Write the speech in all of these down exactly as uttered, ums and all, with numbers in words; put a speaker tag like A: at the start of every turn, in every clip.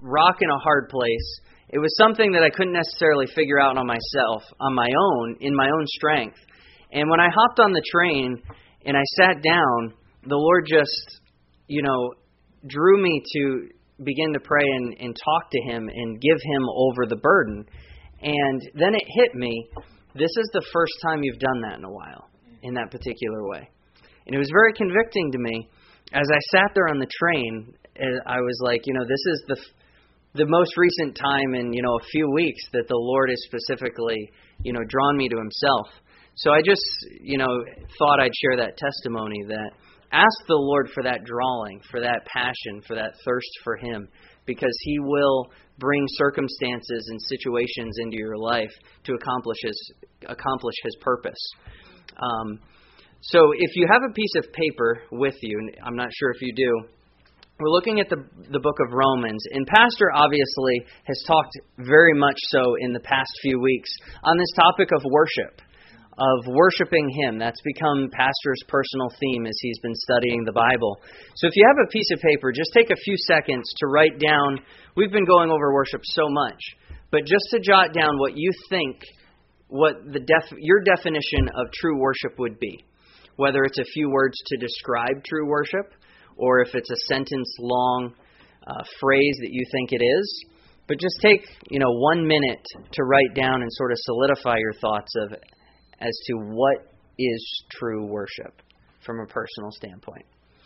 A: rock in a hard place. It was something that I couldn't necessarily figure out on myself, on my own, in my own strength. And when I hopped on the train and I sat down, the Lord just, you know, drew me to begin to pray and, and talk to Him and give Him over the burden. And then it hit me, this is the first time you've done that in a while, in that particular way. And it was very convicting to me. As I sat there on the train, I was like, you know, this is the the most recent time in, you know, a few weeks that the Lord has specifically, you know, drawn me to Himself. So I just, you know, thought I'd share that testimony, that ask the Lord for that drawing, for that passion, for that thirst for Him, because He will bring circumstances and situations into your life to accomplish His accomplish His purpose. Um, so if you have a piece of paper with you, and I'm not sure if you do, we're looking at the the book of Romans, and Pastor obviously has talked very much so in the past few weeks on this topic of worship, of worshiping Him. That's become Pastor's personal theme as he's been studying the Bible. So if you have a piece of paper, just take a few seconds to write down, we've been going over worship so much, but just to jot down what you think, what the def- your definition of true worship would be. Whether it's a few words to describe true worship, or if it's a sentence-long uh, phrase that you think it is. But just take, you know, one minute to write down and sort of solidify your thoughts of as to what is true worship from a personal standpoint.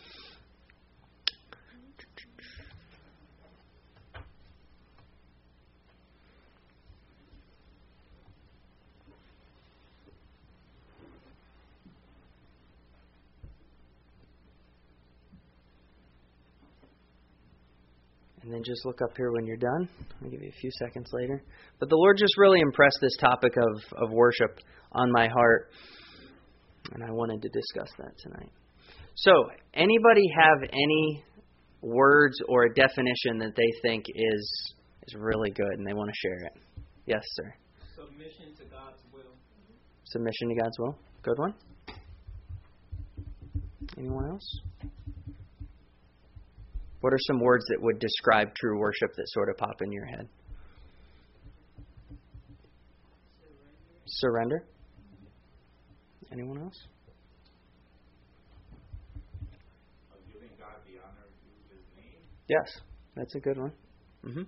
A: And then just look up here when you're done. I'll give you a few seconds later. But the Lord just really impressed this topic of, of worship on my heart. And I wanted to discuss that tonight. So, anybody have any words or a definition that they think is is really good and they want to share it? Yes, sir.
B: Submission to God's will.
A: Submission to God's will. Good one. Anyone else? What are some words that would describe true worship that sort of pop in your head? Surrender. Surrender. Anyone else?
B: Of giving God the honor to His name.
A: Yes, that's a good one. Mm-hmm.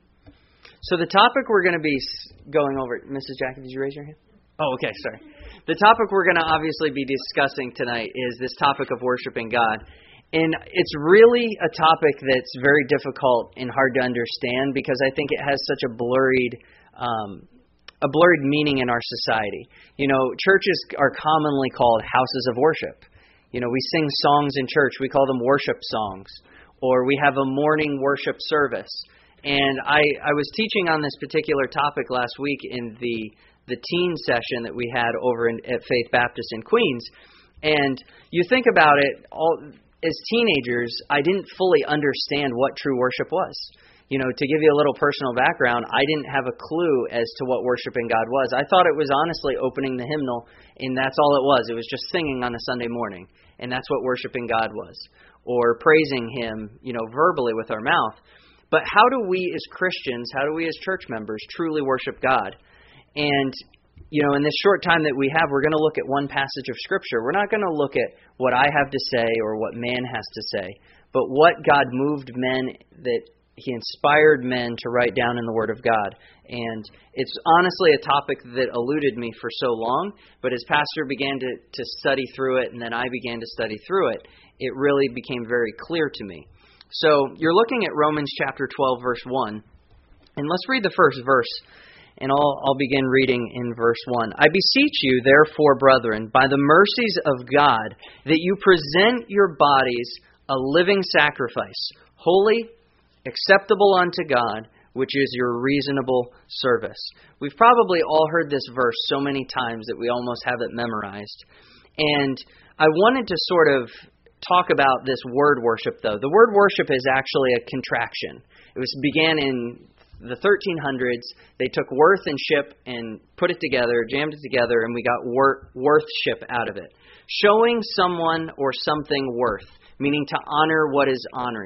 A: So the topic we're going to be going over, Missus Jackie, did you raise your hand? Oh, okay, sorry. The topic we're going to obviously be discussing tonight is this topic of worshiping God. And it's really a topic that's very difficult and hard to understand because I think it has such a blurred, um, a blurred meaning in our society. You know, churches are commonly called houses of worship. You know, we sing songs in church. We call them worship songs. Or we have a morning worship service. And I, I was teaching on this particular topic last week in the, the teen session that we had over in, at Faith Baptist in Queens. And you think about it, all... as teenagers, I didn't fully understand what true worship was. You know, to give you a little personal background, I didn't have a clue as to what worshiping God was. I thought it was honestly opening the hymnal, and that's all it was. It was just singing on a Sunday morning, and that's what worshiping God was. Or praising Him, you know, verbally with our mouth. But how do we as Christians, how do we as church members truly worship God? And you know, in this short time that we have, we're going to look at one passage of Scripture. We're not going to look at what I have to say or what man has to say, but what God moved men, that He inspired men to write down in the Word of God. And it's honestly a topic that eluded me for so long, but as Pastor began to, to study through it and then I began to study through it, it really became very clear to me. So you're looking at Romans chapter twelve, verse one. And let's read the first verse. And I'll, I'll begin reading in verse one. I beseech you, therefore, brethren, by the mercies of God, that you present your bodies a living sacrifice, holy, acceptable unto God, which is your reasonable service. We've probably all heard this verse so many times that we almost have it memorized. And I wanted to sort of talk about this word worship, though. The word worship is actually a contraction. It was began in the thirteen hundreds. They took worth and ship and put it together, jammed it together, and we got wor- worthship out of it. Showing someone or something worth, meaning to honor what is honoring,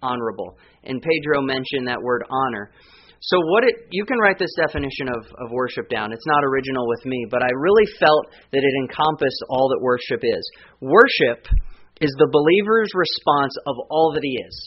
A: honorable. And Pedro mentioned that word honor. So what it you can write this definition of, of worship down. It's not original with me, but I really felt that it encompassed all that worship is. Worship is the believer's response of all that he is.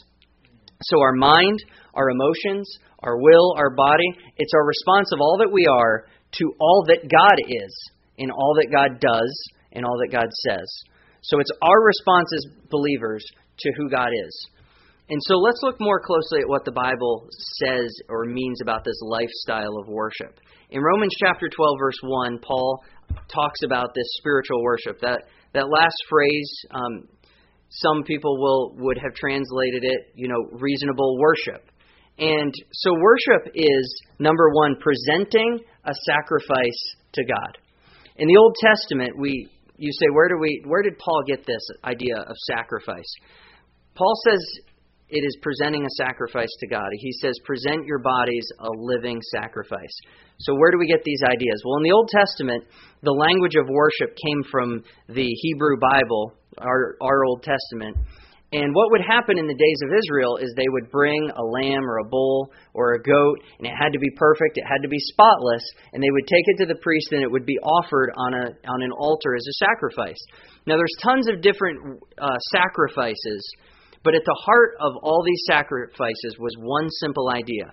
A: So our mind, our emotions, our will, our body, it's our response of all that we are to all that God is, and all that God does, and all that God says. So it's our response as believers to who God is. And so let's look more closely at what the Bible says or means about this lifestyle of worship. In Romans chapter twelve, verse one, Paul talks about this spiritual worship. That that last phrase, um, some people will would have translated it, you know, reasonable worship. And so worship is, number one, presenting a sacrifice to God. In the Old Testament, we you say, where do we where did Paul get this idea of sacrifice? Paul says it is presenting a sacrifice to God. He says, present your bodies a living sacrifice. So where do we get these ideas? Well, in the Old Testament, the language of worship came from the Hebrew Bible, our, our Old Testament. And what would happen in the days of Israel is they would bring a lamb or a bull or a goat, and it had to be perfect, it had to be spotless, and they would take it to the priest, and it would be offered on a on an altar as a sacrifice. Now, there's tons of different uh, sacrifices, but at the heart of all these sacrifices was one simple idea.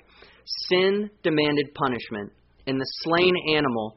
A: Sin demanded punishment, and the slain animal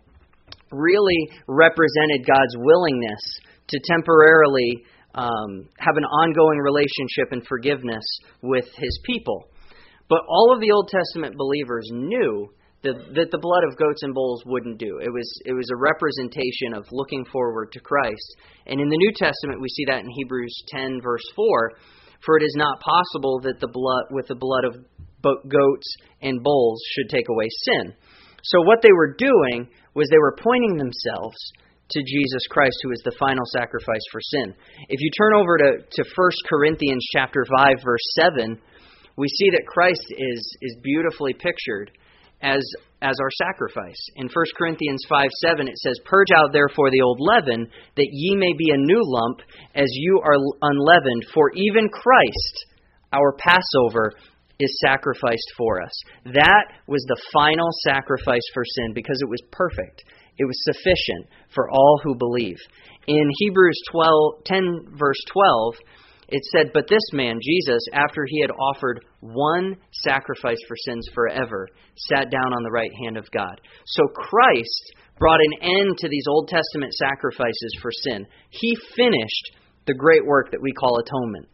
A: really represented God's willingness to temporarily um, have an ongoing relationship and forgiveness with His people. But all of the Old Testament believers knew that, that the blood of goats and bulls wouldn't do. It was it was a representation of looking forward to Christ. And in the New Testament, we see that in Hebrews ten, verse four. For it is not possible that the blood, with the blood of goats and bulls should take away sin. So what they were doing was they were pointing themselves to Jesus Christ, who is the final sacrifice for sin. If you turn over to, to First Corinthians chapter five, verse seven, we see that Christ is, is beautifully pictured as, as our sacrifice. In First Corinthians five seven, it says, Purge out therefore the old leaven, that ye may be a new lump, as you are unleavened. For even Christ, our Passover, is sacrificed for us. That was the final sacrifice for sin, because it was perfect. It was sufficient for all who believe. In Hebrews twelve, ten, verse twelve, it said, But this man, Jesus, after he had offered one sacrifice for sins forever, sat down on the right hand of God. So Christ brought an end to these Old Testament sacrifices for sin. He finished the great work that we call atonement.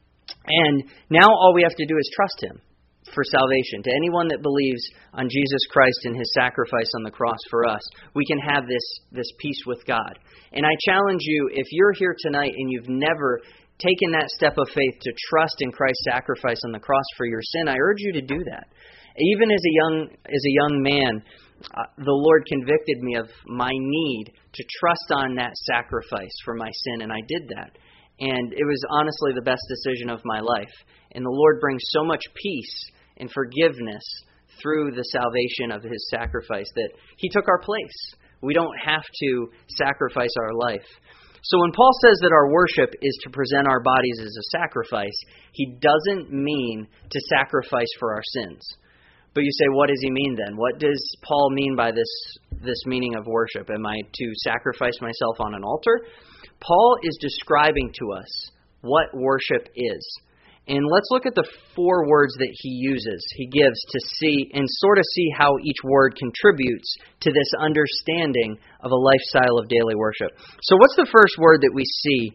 A: And now all we have to do is trust Him for salvation. To anyone that believes on Jesus Christ and His sacrifice on the cross for us, we can have this, this peace with God. And I challenge you, if you're here tonight and you've never taken that step of faith to trust in Christ's sacrifice on the cross for your sin, I urge you to do that. Even as a young as a young man, uh, the Lord convicted me of my need to trust on that sacrifice for my sin, and I did that. And it was honestly the best decision of my life. And the Lord brings so much peace and forgiveness through the salvation of His sacrifice that He took our place. We don't have to sacrifice our life. So when Paul says that our worship is to present our bodies as a sacrifice, he doesn't mean to sacrifice for our sins. But you say, what does he mean then? What does Paul mean by this, this meaning of worship? Am I to sacrifice myself on an altar? Paul is describing to us what worship is. And let's look at the four words that he uses, he gives to see and sort of see how each word contributes to this understanding of a lifestyle of daily worship. So what's the first word that we see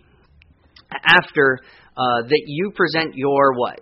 A: after uh, that you present your what?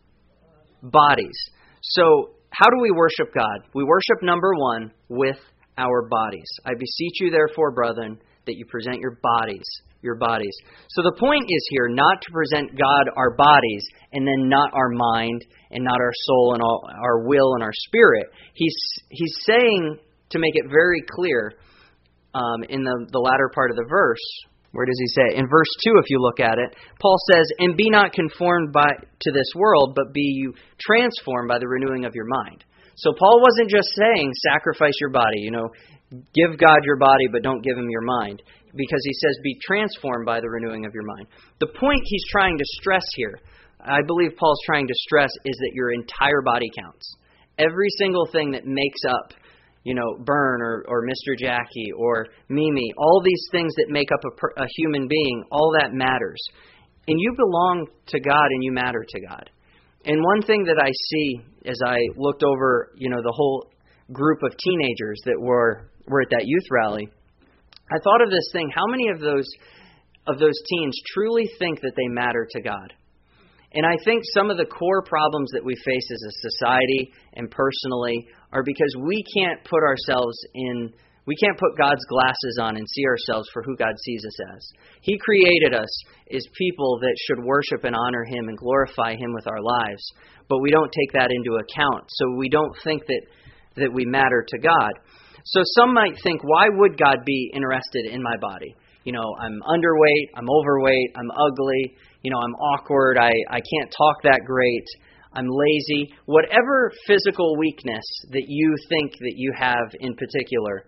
A: Bodies. So how do we worship God? We worship, number one, with our bodies. I beseech you, therefore, brethren, that you present your bodies. Your bodies. So the point is here not to present God our bodies and then not our mind and not our soul and all, our will and our spirit. He's he's saying, to make it very clear, um, in the, the latter part of the verse, where does he say? In verse two, if you look at it, Paul says, and be not conformed by to this world, but be you transformed by the renewing of your mind. So Paul wasn't just saying, sacrifice your body, you know, give God your body, but don't give Him your mind. Because he says, be transformed by the renewing of your mind. The point he's trying to stress here, I believe Paul's trying to stress is that your entire body counts. Every single thing that makes up, you know, Bern or, or Mister Jackie or Mimi, all these things that make up a, per, a human being, all that matters. And you belong to God and you matter to God. And one thing that I see as I looked over, you know, the whole group of teenagers that were were at that youth rally, I thought of this thing: how many of those of those teens truly think that they matter to God? And I think some of the core problems that we face as a society and personally are because we can't put ourselves in, we can't put God's glasses on and see ourselves for who God sees us as. He created us as people that should worship and honor Him and glorify Him with our lives, but we don't take that into account. So we don't think that, that we matter to God. So some might think, why would God be interested in my body? You know, I'm underweight, I'm overweight, I'm ugly, you know, I'm awkward, I, I can't talk that great, I'm lazy. Whatever physical weakness that you think that you have in particular,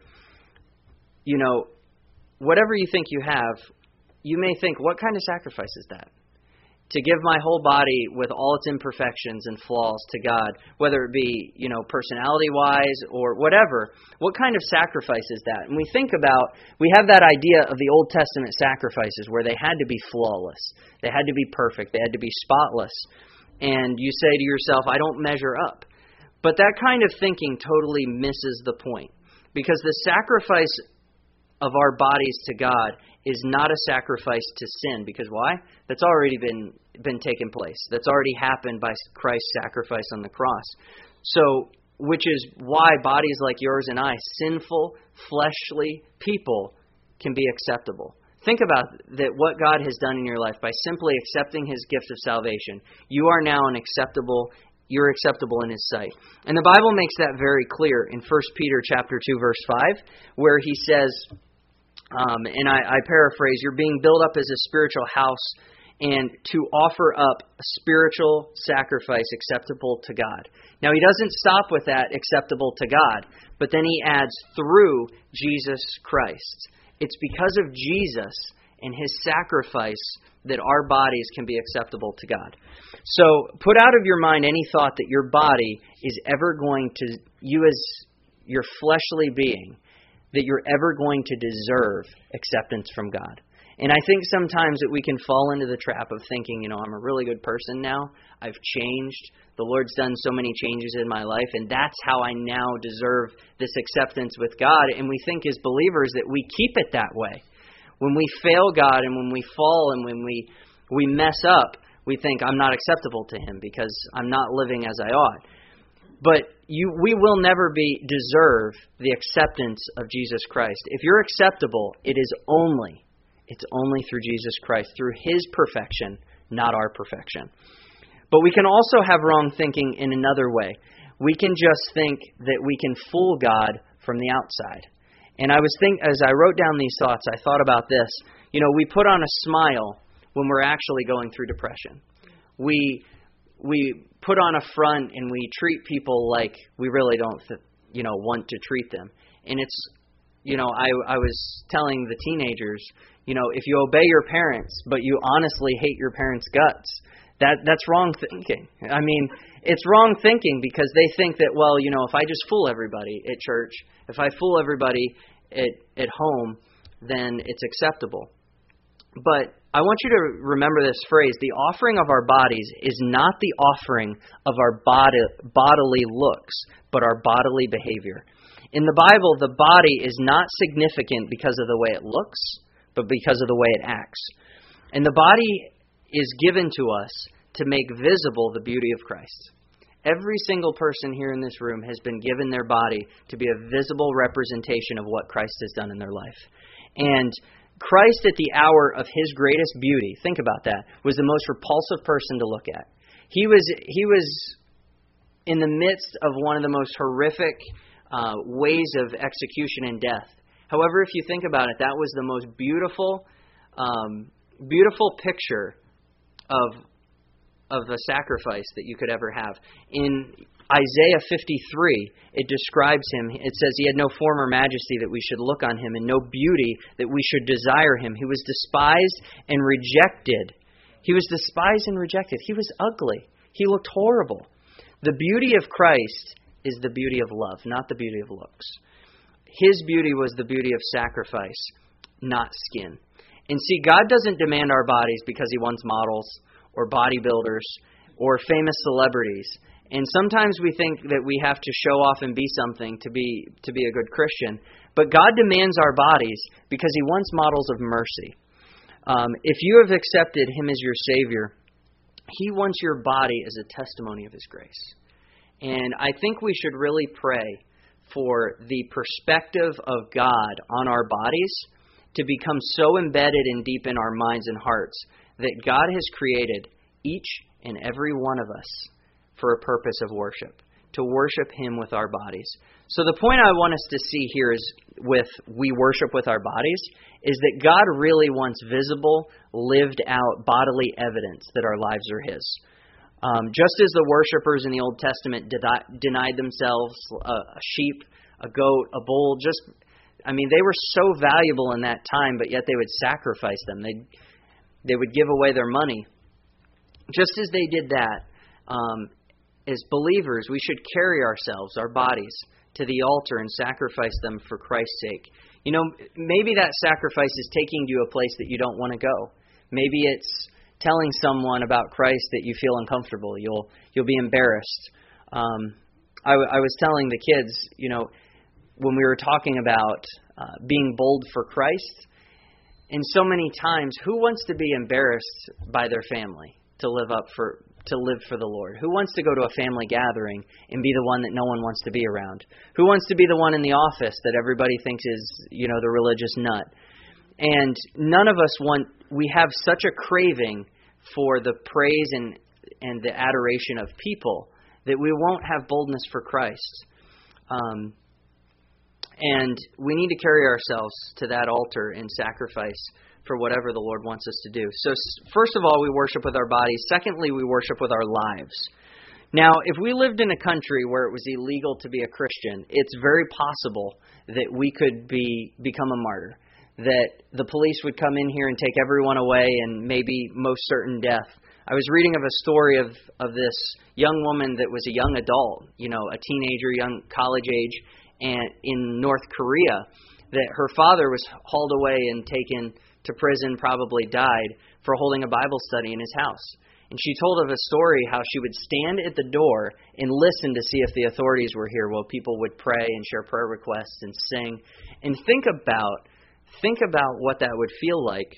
A: you know, whatever you think you have, you may think, what kind of sacrifice is that? To give my whole body with all its imperfections and flaws to God, whether it be, you know, personality-wise or whatever, what kind of sacrifice is that? And we think about, we have that idea of the Old Testament sacrifices where they had to be flawless. They had to be perfect. They had to be spotless. And you say to yourself, I don't measure up. But that kind of thinking totally misses the point. Because the sacrifice of our bodies to God is not a sacrifice to sin. Because why? That's already been been taken place. That's already happened by Christ's sacrifice on the cross. So, which is why bodies like yours and I, sinful, fleshly people, can be acceptable. Think about that, what God has done in your life by simply accepting His gift of salvation. You are now an acceptable You're acceptable in His sight. And the Bible makes that very clear in First Peter chapter two, verse five, where he says, um, and I, I paraphrase, you're being built up as a spiritual house and to offer up a spiritual sacrifice acceptable to God. Now, he doesn't stop with that, acceptable to God, but then he adds through Jesus Christ. It's because of Jesus and His sacrifice that our bodies can be acceptable to God. So put out of your mind any thought that your body is ever going to, you as your fleshly being, that you're ever going to deserve acceptance from God. And I think sometimes that we can fall into the trap of thinking, you know, I'm a really good person now. I've changed. The Lord's done so many changes in my life, and that's how I now deserve this acceptance with God. And we think as believers that we keep it that way. When we fail God and when we fall and when we we mess up, we think I'm not acceptable to Him because I'm not living as I ought. But you, we will never be deserve the acceptance of Jesus Christ. If you're acceptable, it is only, it's only through Jesus Christ, through His perfection, not our perfection. But we can also have wrong thinking in another way. We can just think that we can fool God from the outside. And I was think as I wrote down these thoughts, I thought about this. You know, we put on a smile when we're actually going through depression. We we put on a front and we treat people like we really don't, you know, want to treat them. And it's, you know, I I was telling the teenagers, you know, if you obey your parents, but you honestly hate your parents' guts, that that's wrong thinking. I mean, it's wrong thinking because they think that, well, you know, if I just fool everybody at church, if I fool everybody at at home, then it's acceptable. But I want you to remember this phrase: the offering of our bodies is not the offering of our body, bodily looks, but our bodily behavior. In the Bible, the body is not significant because of the way it looks, but because of the way it acts. And the body is given to us to make visible the beauty of Christ. Every single person here in this room has been given their body to be a visible representation of what Christ has done in their life. And Christ, at the hour of His greatest beauty, think about that, was the most repulsive person to look at. He was he was in the midst of one of the most horrific uh, ways of execution and death. However, if you think about it, that was the most beautiful, um, beautiful picture of of a sacrifice that you could ever have. In Isaiah fifty-three, it describes Him. It says He had no form or majesty that we should look on Him, and no beauty that we should desire Him. He was despised and rejected. He was despised and rejected. He was ugly. He looked horrible. The beauty of Christ is the beauty of love, not the beauty of looks. His beauty was the beauty of sacrifice, not skin. And see, God doesn't demand our bodies because He wants models or bodybuilders or famous celebrities. And sometimes we think that we have to show off and be something to be to be a good Christian. But God demands our bodies because He wants models of mercy. Um, if you have accepted Him as your Savior, He wants your body as a testimony of His grace. And I think we should really pray for the perspective of God on our bodies to become so embedded and deep in our minds and hearts that God has created each and every one of us for a purpose of worship, to worship Him with our bodies. So the point I want us to see here is with we worship with our bodies is that God really wants visible, lived out bodily evidence that our lives are His. Um, just as the worshipers in the Old Testament de- denied themselves a, a sheep, a goat, a bull, just, I mean, they were so valuable in that time, but yet they would sacrifice them. They they would give away their money. Just as they did that, um, as believers, we should carry ourselves, our bodies, to the altar and sacrifice them for Christ's sake. You know, maybe that sacrifice is taking you to a place that you don't want to go. Maybe it's telling someone about Christ that you feel uncomfortable. You'll you'll be embarrassed. Um, I, w- I was telling the kids, you know, when we were talking about uh, being bold for Christ, and so many times, who wants to be embarrassed by their family to live up for to live for the Lord? Who wants to go to a family gathering and be the one that no one wants to be around? Who wants to be the one in the office that everybody thinks is, you know, the religious nut? And none of us want, we have such a craving for the praise and, and the adoration of people that we won't have boldness for Christ. Um, and we need to carry ourselves to that altar and sacrifice for whatever the Lord wants us to do. So first of all, we worship with our bodies. Secondly, we worship with our lives. Now, if we lived in a country where it was illegal to be a Christian, it's very possible that we could be become a martyr, that the police would come in here and take everyone away and maybe most certain death. I was reading of a story of, of this young woman that was a young adult, you know, a teenager, young college age, and in North Korea, that her father was hauled away and taken to prison, probably died, for holding a Bible study in his house. And she told of a story how she would stand at the door and listen to see if the authorities were here while people would pray and share prayer requests and sing. And think about think about what that would feel like.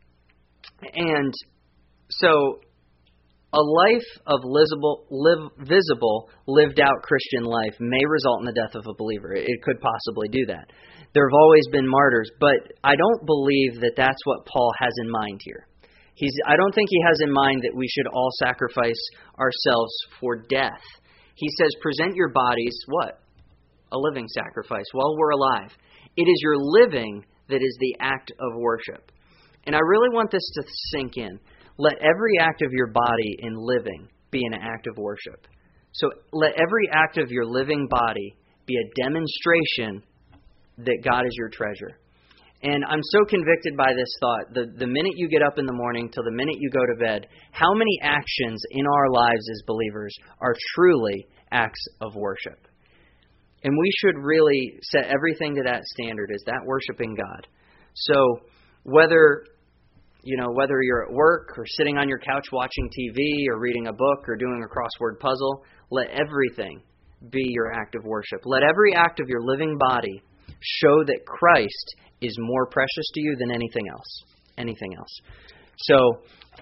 A: And so a life of visible, live, visible, lived out Christian life may result in the death of a believer. It could possibly do that. There have always been martyrs, but I don't believe that that's what Paul has in mind here. He's, I don't think he has in mind that we should all sacrifice ourselves for death. He says, present your bodies, what? A living sacrifice while we're alive. It is your living that is the act of worship. And I really want this to sink in. Let every act of your body in living be an act of worship. So let every act of your living body be a demonstration that God is your treasure. And I'm so convicted by this thought. The, the minute you get up in the morning till the minute you go to bed, how many actions in our lives as believers are truly acts of worship? And we should really set everything to that standard, is that worshiping God. So whether, you know, whether you're at work or sitting on your couch watching T V or reading a book or doing a crossword puzzle, let everything be your act of worship. Let every act of your living body show that Christ is more precious to you than anything else. Anything else. So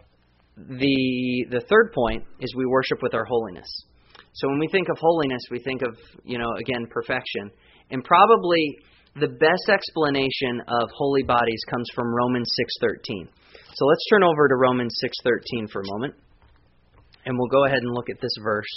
A: the the third point is we worship with our holiness. So when we think of holiness, we think of, you know, again, perfection. And probably the best explanation of holy bodies comes from Romans six thirteen. So let's turn over to Romans six thirteen for a moment. And we'll go ahead and look at this verse.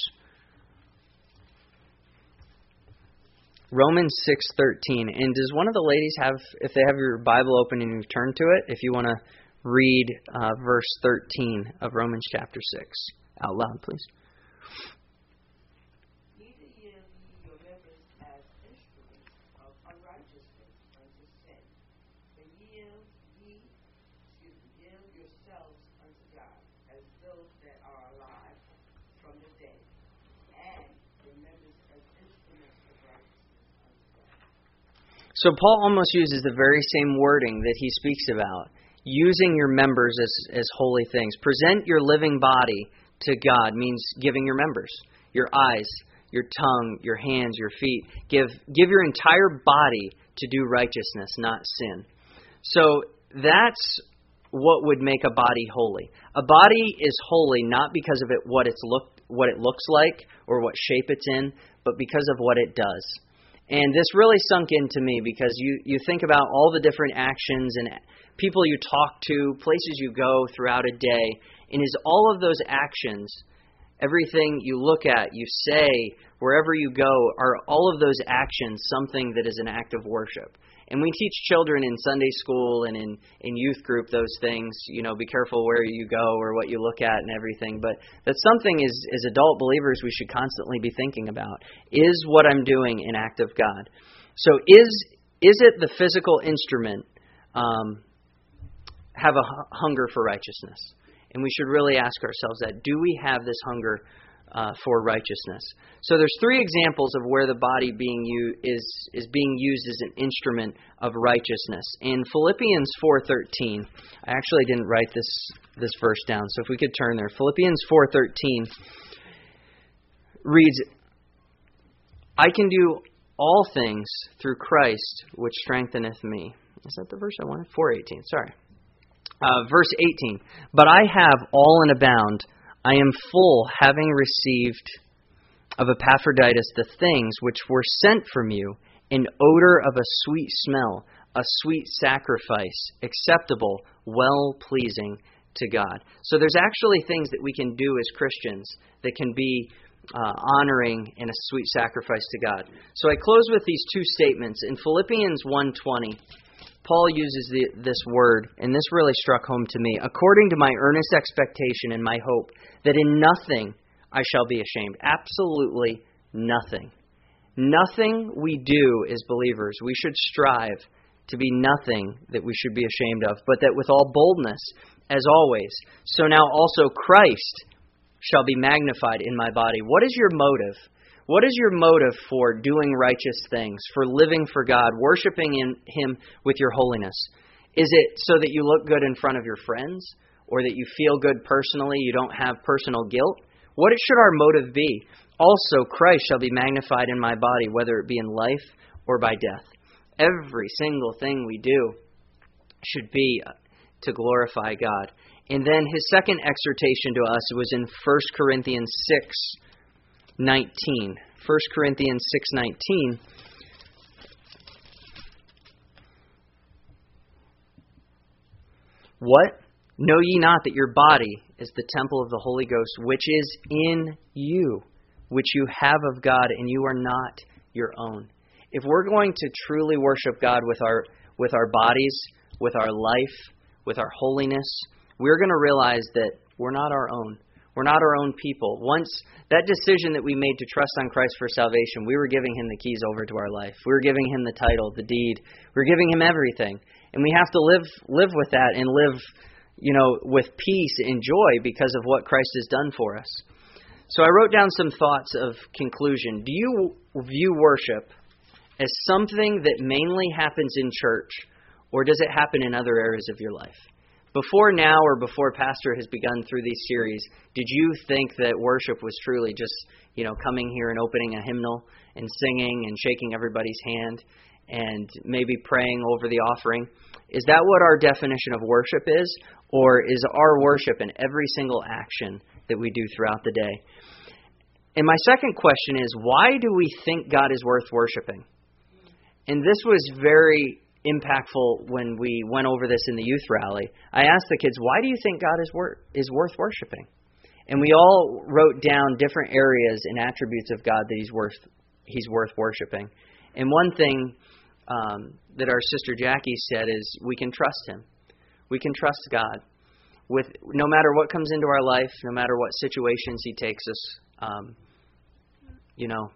A: Romans six thirteen. And does one of the ladies have, if they have your Bible open and you turn to it, if you want to read uh, verse thirteen of Romans chapter six out loud, please.
C: Neither yield ye your members as instruments of unrighteousness unto sin, but yield ye, excuse me, yield yourselves unto God.
A: So Paul almost uses the very same wording that he speaks about, using your members as, as holy things. Present your living body to God means giving your members, your eyes, your tongue, your hands, your feet. Give, give your entire body to do righteousness, not sin. So that's what would make a body holy. A body is holy not because of it what it's look what it looks like or what shape it's in, but because of what it does. And this really sunk into me because you, you think about all the different actions and people you talk to, places you go throughout a day, and is all of those actions, everything you look at, you say, wherever you go, are all of those actions something that is an act of worship? And we teach children in Sunday school and in, in youth group those things, you know, be careful where you go or what you look at and everything. But that's something as, as adult believers we should constantly be thinking about. Is what I'm doing an act of God? So is is it the physical instrument um, have a hu- hunger for righteousness? And we should really ask ourselves that. Do we have this hunger Uh, for righteousness? So there's three examples of where the body being u- is is being used as an instrument of righteousness. In Philippians four thirteen, I actually didn't write this this verse down, so if we could turn there. Philippians four thirteen reads, "I can do all things through Christ, which strengtheneth me." Is that the verse I wanted? four eighteen, sorry. Uh, verse eighteen, "But I have all in abound. I am full, having received of Epaphroditus the things which were sent from you, an odor of a sweet smell, a sweet sacrifice, acceptable, well-pleasing to God." So there's actually things that we can do as Christians that can be uh, honoring and a sweet sacrifice to God. So I close with these two statements. In Philippians one twenty, Paul uses the, this word, and this really struck home to me. "According to my earnest expectation and my hope, that in nothing I shall be ashamed." Absolutely nothing. Nothing we do as believers, we should strive to be nothing that we should be ashamed of, but that with all boldness, as always, so now also Christ shall be magnified in my body. What is your motive? What is your motive for doing righteous things, for living for God, worshiping in Him with your holiness? Is it so that you look good in front of your friends, or that you feel good personally, you don't have personal guilt? What should our motive be? Also, Christ shall be magnified in my body, whether it be in life or by death. Every single thing we do should be to glorify God. And then his second exhortation to us was in First Corinthians six nineteen. First Corinthians six nineteen. "What? Know ye not that your body is the temple of the Holy Ghost, which is in you, which you have of God, and you are not your own?" If we're going to truly worship God with our with our bodies, with our life, with our holiness, we're going to realize that we're not our own. We're not our own people. Once that decision that we made to trust on Christ for salvation, we were giving Him the keys over to our life. We were giving Him the title, the deed. We were giving Him everything. And we have to live live with that and live, you know, with peace and joy because of what Christ has done for us. So I wrote down some thoughts of conclusion. Do you view worship as something that mainly happens in church, or does it happen in other areas of your life? Before now or before Pastor has begun through these series, did you think that worship was truly just, you know, coming here and opening a hymnal and singing and shaking everybody's hand and maybe praying over the offering? Is that what our definition of worship is? Or is our worship in every single action that we do throughout the day? And my second question is, why do we think God is worth worshiping? And this was very impactful when we went over this in the youth rally. I asked the kids, why do you think God is wor- is worth worshiping? And we all wrote down different areas and attributes of God that He's worth He's worth worshiping. And one thing um, that our sister Jackie said is we can trust Him. We can trust God with no matter what comes into our life, no matter what situations He takes us. Um, you know,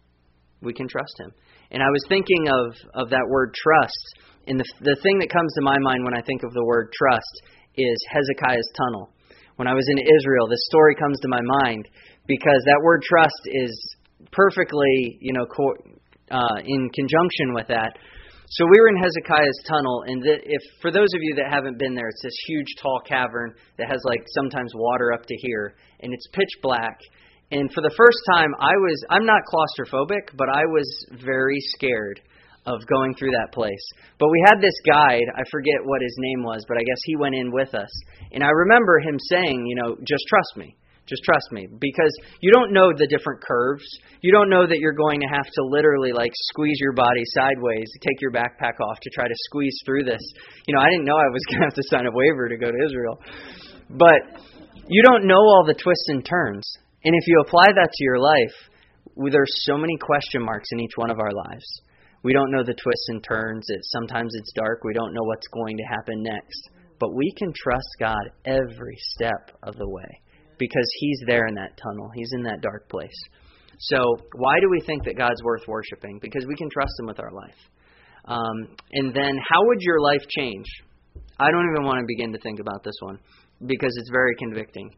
A: we can trust Him. And I was thinking of, of that word trust, and the the thing that comes to my mind when I think of the word trust is Hezekiah's tunnel. When I was in Israel, this story comes to my mind because that word trust is perfectly, you know, co- uh, in conjunction with that. So we were in Hezekiah's tunnel, and the, if for those of you that haven't been there, it's this huge, tall cavern that has like sometimes water up to here, and it's pitch black. And for the first time, I was, I'm not claustrophobic, but I was very scared of going through that place. But we had this guide, I forget what his name was, but I guess he went in with us. And I remember him saying, you know, just trust me. Just trust me, because you don't know the different curves. You don't know that you're going to have to literally like squeeze your body sideways, take your backpack off to try to squeeze through this. You know, I didn't know I was going to have to sign a waiver to go to Israel. But you don't know all the twists and turns. And if you apply that to your life, there's so many question marks in each one of our lives. We don't know the twists and turns. It, sometimes it's dark. We don't know what's going to happen next. But we can trust God every step of the way, because He's there in that tunnel. He's in that dark place. So why do we think that God's worth worshiping? Because we can trust Him with our life. Um, and then how would your life change? I don't even want to begin to think about this one, because it's very convicting.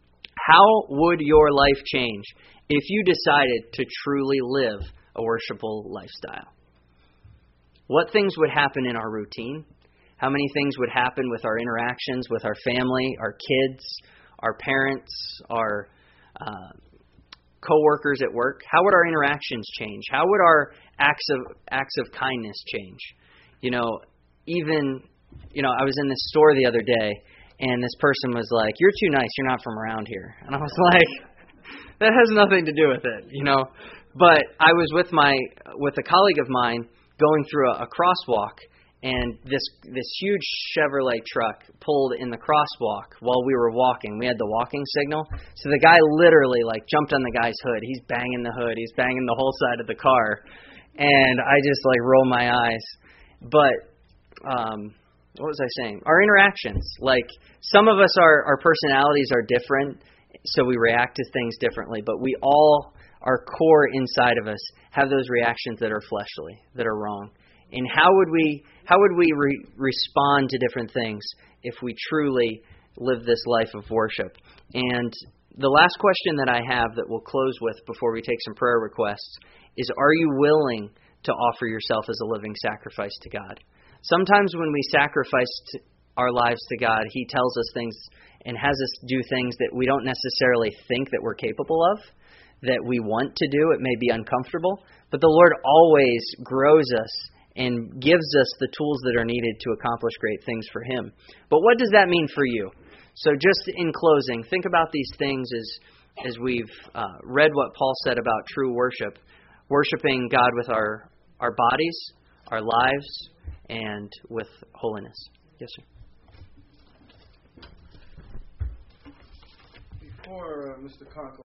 A: How would your life change if you decided to truly live a worshipful lifestyle? What things would happen in our routine? How many things would happen with our interactions with our family, our kids, our parents, our uh, co-workers at work? How would our interactions change? How would our acts of acts of kindness change? You know, even, you know, I was in this store the other day, and this person was like, "You're too nice. You're not from around here." And I was like, that has nothing to do with it, you know. But I was with my with a colleague of mine going through a, a crosswalk, and this this huge Chevrolet truck pulled in the crosswalk while we were walking. We had the walking signal. So the guy literally like jumped on the guy's hood. He's banging the hood. He's banging the whole side of the car. And I just like roll my eyes. But um, what was I saying? Our interactions. Like some of us, our, our personalities are different, so we react to things differently. But we all, our core inside of us, have those reactions that are fleshly, that are wrong. And how would we how would we re- respond to different things if we truly live this life of worship? And the last question that I have that we'll close with before we take some prayer requests is, are you willing to offer yourself as a living sacrifice to God? Sometimes when we sacrifice our lives to God, He tells us things and has us do things that we don't necessarily think that we're capable of, that we want to do. It may be uncomfortable, but the Lord always grows us and gives us the tools that are needed to accomplish great things for Him. But what does that mean for you? So just in closing, think about these things as as we've uh, read what Paul said about true worship, worshiping God with our, our bodies, our lives, and with holiness. Yes, sir.
D: Before uh, Mister Conklin